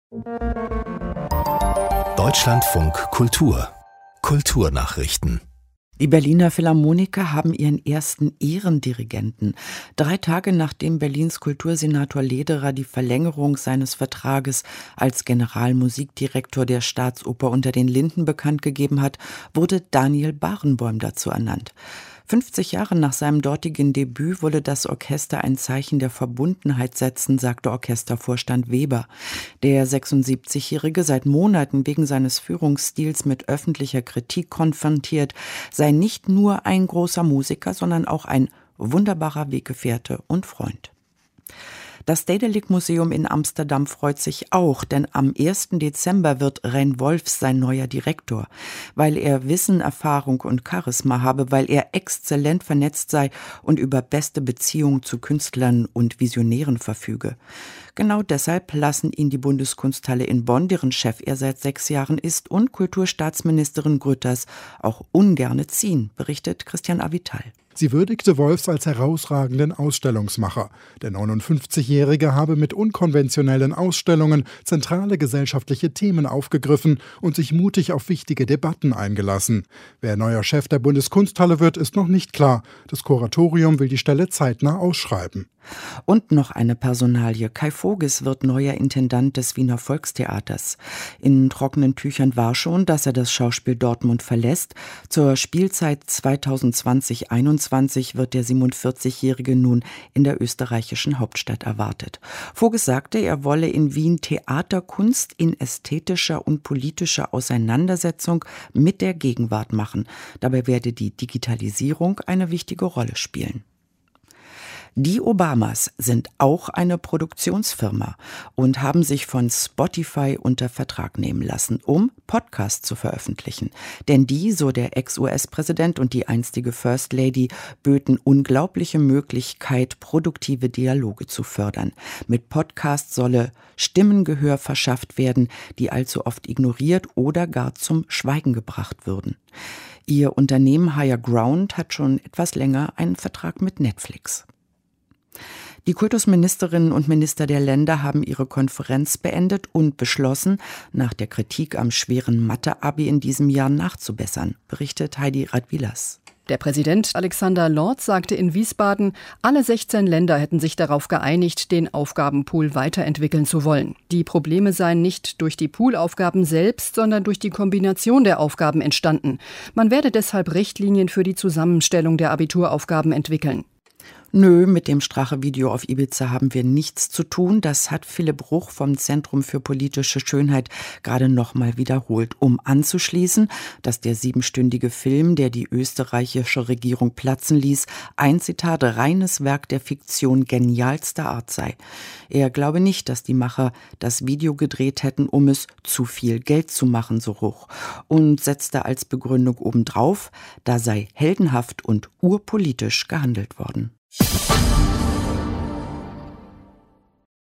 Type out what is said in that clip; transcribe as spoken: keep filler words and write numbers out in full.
Deutschlandfunk Kultur Kulturnachrichten. Die Berliner Philharmoniker haben ihren ersten Ehrendirigenten. Drei Tage nachdem Berlins Kultursenator Lederer die Verlängerung seines Vertrages als Generalmusikdirektor der Staatsoper Unter den Linden bekannt gegeben hat, wurde Daniel Barenboim dazu ernannt. fünfzig Jahre nach seinem dortigen Debüt wolle das Orchester ein Zeichen der Verbundenheit setzen, sagte Orchestervorstand Weber. Der sechsundsiebzigjährige, seit Monaten wegen seines Führungsstils mit öffentlicher Kritik konfrontiert, sei nicht nur ein großer Musiker, sondern auch ein wunderbarer Weggefährte und Freund. Das Stedelijk Museum in Amsterdam freut sich auch, denn am ersten Dezember wird Rein Wolfs sein neuer Direktor. Weil er Wissen, Erfahrung und Charisma habe, weil er exzellent vernetzt sei und über beste Beziehungen zu Künstlern und Visionären verfüge. Genau deshalb lassen ihn die Bundeskunsthalle in Bonn, deren Chef er seit sechs Jahren ist, und Kulturstaatsministerin Grütters auch ungerne ziehen, berichtet Christian Avital. Sie würdigte Wolfs als herausragenden Ausstellungsmacher. Der neunundfünfzigjährige habe mit unkonventionellen Ausstellungen zentrale gesellschaftliche Themen aufgegriffen und sich mutig auf wichtige Debatten eingelassen. Wer neuer Chef der Bundeskunsthalle wird, ist noch nicht klar. Das Kuratorium will die Stelle zeitnah ausschreiben. Und noch eine Personalie. Kai Voges wird neuer Intendant des Wiener Volkstheaters. In trockenen Tüchern war schon, dass er das Schauspiel Dortmund verlässt. Zur Spielzeit zweitausendzwanzig einundzwanzig wird der siebenundvierzigjährige nun in der österreichischen Hauptstadt erwartet. Voges sagte, er wolle in Wien Theaterkunst in ästhetischer und politischer Auseinandersetzung mit der Gegenwart machen. Dabei werde die Digitalisierung eine wichtige Rolle spielen. Die Obamas sind auch eine Produktionsfirma und haben sich von Spotify unter Vertrag nehmen lassen, um Podcasts zu veröffentlichen. Denn die, so der Ex-U S-Präsident und die einstige First Lady, böten unglaubliche Möglichkeit, produktive Dialoge zu fördern. Mit Podcasts solle Stimmengehör verschafft werden, die allzu oft ignoriert oder gar zum Schweigen gebracht würden. Ihr Unternehmen Higher Ground hat schon etwas länger einen Vertrag mit Netflix. Die Kultusministerinnen und Minister der Länder haben ihre Konferenz beendet und beschlossen, nach der Kritik am schweren Mathe-Abi in diesem Jahr nachzubessern, berichtet Heidi Radwilas. Der Präsident Alexander Lorz sagte in Wiesbaden, alle sechzehn Länder hätten sich darauf geeinigt, den Aufgabenpool weiterentwickeln zu wollen. Die Probleme seien nicht durch die Poolaufgaben selbst, sondern durch die Kombination der Aufgaben entstanden. Man werde deshalb Richtlinien für die Zusammenstellung der Abituraufgaben entwickeln. Nö, mit dem Strache-Video auf Ibiza haben wir nichts zu tun. Das hat Philipp Ruch vom Zentrum für politische Schönheit gerade nochmal wiederholt, um anzuschließen, dass der siebenstündige Film, der die österreichische Regierung platzen ließ, ein Zitat reines Werk der Fiktion genialster Art sei. Er glaube nicht, dass die Macher das Video gedreht hätten, um es zu viel Geld zu machen, so Ruch, und setzte als Begründung obendrauf, da sei heldenhaft und urpolitisch gehandelt worden.